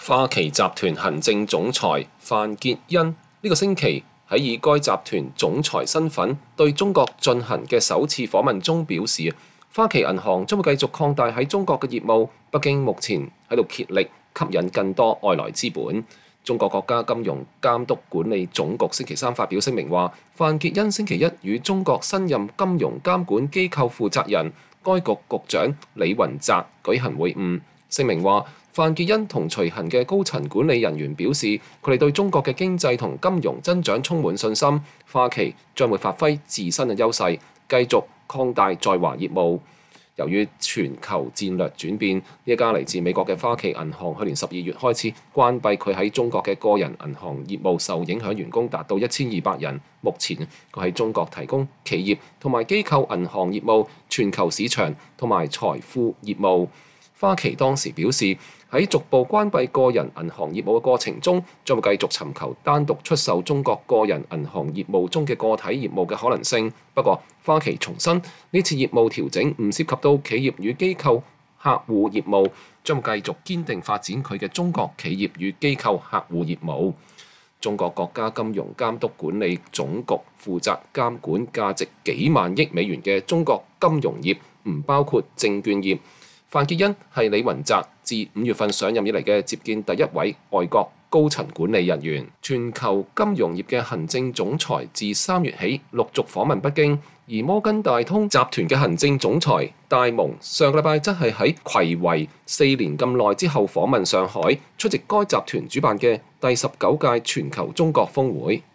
花旗集團行政總裁范潔恩呢個星期喺以該集團總裁身份對中國進行嘅首次訪問中表示，花旗銀行將會繼續擴大喺中國嘅業務。北京目前喺度竭力吸引更多外來資本。中國國家金融監督管理總局星期三發表聲明話，范潔恩星期一與中國新任金融監管機構負責人、該局局長李雲澤舉行會晤。聲明話，范潔恩同隨行嘅高層管理人員表示，佢哋對中國嘅經濟同金融增長充滿信心。花旗將會發揮自身嘅優勢，繼續擴大在華業務。由於全球戰略轉變，呢一家嚟自美國嘅花旗銀行去年12月開始關閉佢喺中國嘅個人銀行業務，受影響員工達到1200人。目前佢喺中國提供企業同埋機構銀行業務、全球市場同埋財富業務。花旗當時表示，喺逐步關閉個人銀行業務嘅過程中，將會繼續尋求單獨出售中國個人銀行業務中嘅個體業務嘅可能性。不過，花旗重申呢次業務調整唔涉及到企業與機構客戶業務，將會繼續堅定發展佢嘅中國企業與機構客戶業務。中國國家金融監督管理總局負責監管價值幾萬億美元嘅中國金融業，唔包括證券業。范潔恩係李雲澤自5月份上任以嚟嘅接見第一位外國高層管理人員。全球金融業嘅行政總裁自3月起陸續訪問北京，而摩根大通集團嘅行政總裁戴蒙上個禮拜則係喺睽違4年咁耐之後訪問上海，出席該集團主辦嘅第19屆全球中國峰會。